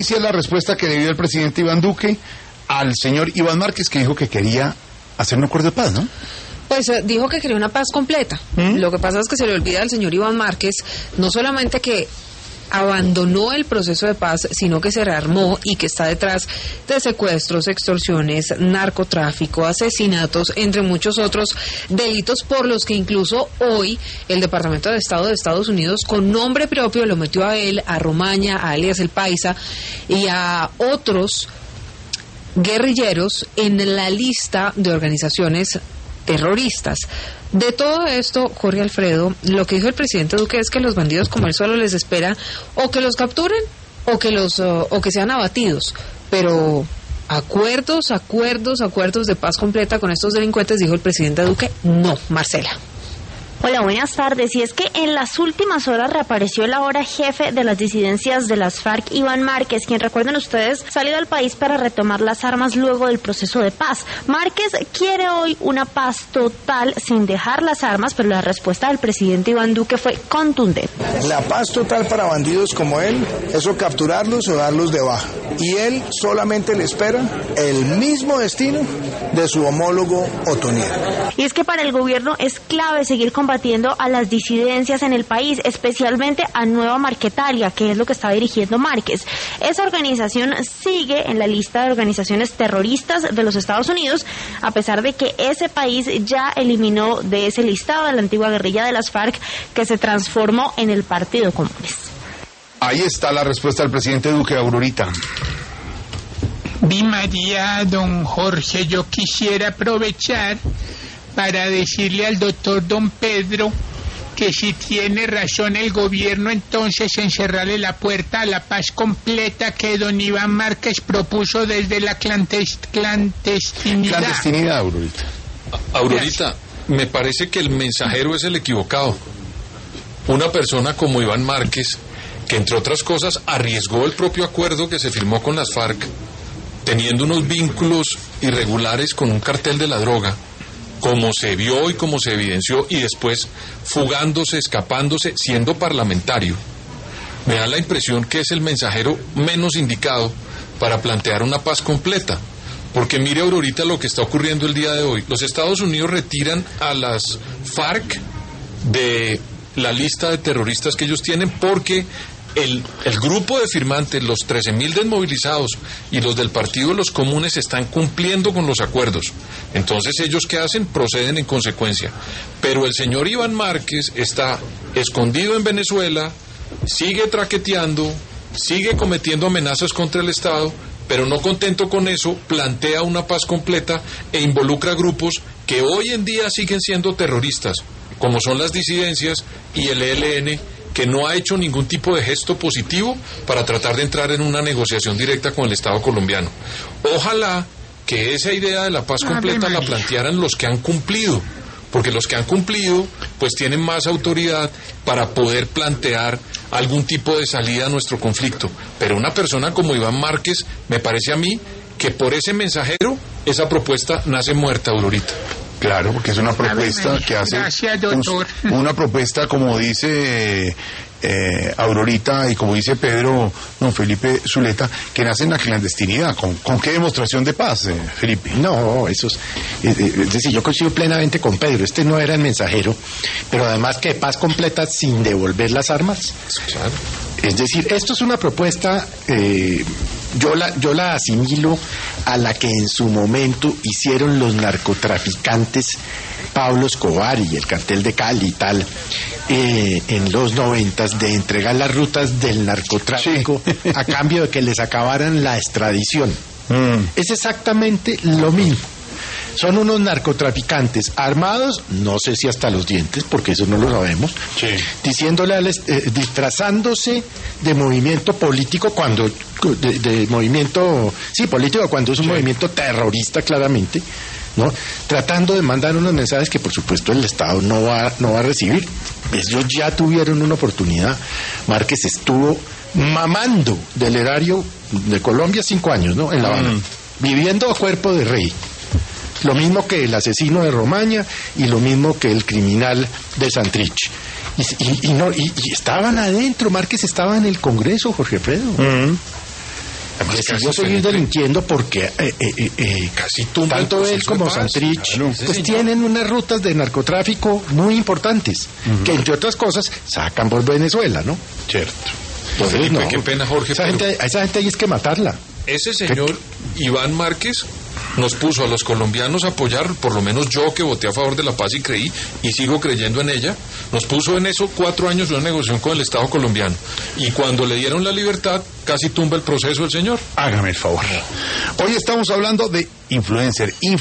es la respuesta que le dio el presidente Iván Duque al señor Iván Márquez, que dijo que quería hacer un acuerdo de paz, ¿no? Pues dijo que quería una paz completa. Lo que pasa es que se le olvida al señor Iván Márquez no solamente que abandonó el proceso de paz, sino que se rearmó y que está detrás de secuestros, extorsiones, narcotráfico, asesinatos, entre muchos otros delitos por los que incluso hoy el Departamento de Estado de Estados Unidos, con nombre propio, lo metió a él, a Romaña, a Elías el Paisa y a otros guerrilleros en la lista de organizaciones terroristas. De todo esto, Jorge Alfredo, lo que dijo el presidente Duque es que los bandidos como él solo les espera o que los capturen o que sean abatidos, pero acuerdos de paz completa con estos delincuentes, dijo el presidente Duque, no. Marcela. Hola, buenas tardes. Y es que en las últimas horas reapareció el ahora jefe de las disidencias de las FARC, Iván Márquez, quien, recuerden ustedes, salió del país para retomar las armas luego del proceso de paz. Márquez quiere hoy una paz total sin dejar las armas, pero la respuesta del presidente Iván Duque fue contundente. La paz total para bandidos como él es o capturarlos o darlos de baja. Y él solamente le espera el mismo destino de su homólogo otoniano. Y es que para el gobierno es clave seguir combatiendo a las disidencias en el país, especialmente a Nueva Marquetalia, que es lo que está dirigiendo Márquez. Esa organización sigue en la lista de organizaciones terroristas de los Estados Unidos, a pesar de que ese país ya eliminó de ese listado a la antigua guerrilla de las FARC, que se transformó en el Partido Comunes. Ahí está la respuesta del presidente Duque, Aurorita. Di María, don Jorge, yo quisiera aprovechar para decirle al doctor don Pedro que si tiene razón el gobierno, entonces encerrarle la puerta a la paz completa que don Iván Márquez propuso desde la clandestinidad. Clandestinidad, Aurorita. Aurorita, me parece que el mensajero es el equivocado. Una persona como Iván Márquez, que entre otras cosas arriesgó el propio acuerdo que se firmó con las FARC, teniendo unos vínculos irregulares con un cartel de la droga, como se vio y como se evidenció, y después fugándose, escapándose, siendo parlamentario. Me da la impresión que es el mensajero menos indicado para plantear una paz completa. Porque mire, Aurorita, lo que está ocurriendo el día de hoy. Los Estados Unidos retiran a las FARC de la lista de terroristas que ellos tienen porque el grupo de firmantes, los 13.000 desmovilizados y los del Partido de los Comunes están cumpliendo con los acuerdos. Entonces, ¿ellos qué hacen? Proceden en consecuencia. Pero el señor Iván Márquez está escondido en Venezuela, sigue traqueteando, sigue cometiendo amenazas contra el Estado, pero no contento con eso, plantea una paz completa e involucra grupos que hoy en día siguen siendo terroristas, como son las disidencias y el ELN, que no ha hecho ningún tipo de gesto positivo para tratar de entrar en una negociación directa con el Estado colombiano. Ojalá que esa idea de la paz completa la plantearan los que han cumplido, porque los que han cumplido pues tienen más autoridad para poder plantear algún tipo de salida a nuestro conflicto. Pero una persona como Iván Márquez, me parece a mí que por ese mensajero esa propuesta nace muerta, Aurorita. Claro, porque es una propuesta que hace... Gracias, doctor. Una propuesta, como dice Aurorita y como dice Pedro, don Felipe Zuleta, que nace en la clandestinidad. ¿Con qué demostración de paz, Felipe? No, eso es decir, yo coincido plenamente con Pedro. Este no era el mensajero, pero además que paz completa sin devolver las armas. Claro. Es decir, esto es una propuesta, yo la asimilo a la que en su momento hicieron los narcotraficantes Pablo Escobar y el cartel de Cali y tal, en los 90s, de entregar las rutas del narcotráfico a cambio de que les acabaran la extradición. Es exactamente lo mismo. Son unos narcotraficantes armados, no sé si hasta los dientes, porque eso no lo sabemos, diciéndole disfrazándose de movimiento político cuando de movimiento político cuando es un movimiento terrorista claramente, ¿no? Tratando de mandar unos mensajes que por supuesto el Estado no va a recibir. Ellos ya tuvieron una oportunidad. Márquez estuvo mamando del erario de Colombia 5 años, ¿no? En La Habana, viviendo a cuerpo de rey. Lo mismo que el asesino de Romaña y lo mismo que el criminal de Santrich. Y estaban adentro. Márquez estaba en el Congreso, Jorge Alfredo. decidió seguir delinquiendo porque casi tumba tanto él como Santrich pues tienen unas rutas de narcotráfico muy importantes, que entre otras cosas sacan por Venezuela, ¿no? Cierto. Entonces, Felipe, no, qué pena, Jorge, a esa gente hay es que matarla. Ese señor Iván Márquez nos puso a los colombianos a apoyar, por lo menos yo que voté a favor de la paz y creí, y sigo creyendo en ella, nos puso en eso 4 años de una negociación con el Estado colombiano. Y cuando le dieron la libertad, casi tumba el proceso el señor. Hágame el favor. Hoy estamos hablando de influencer.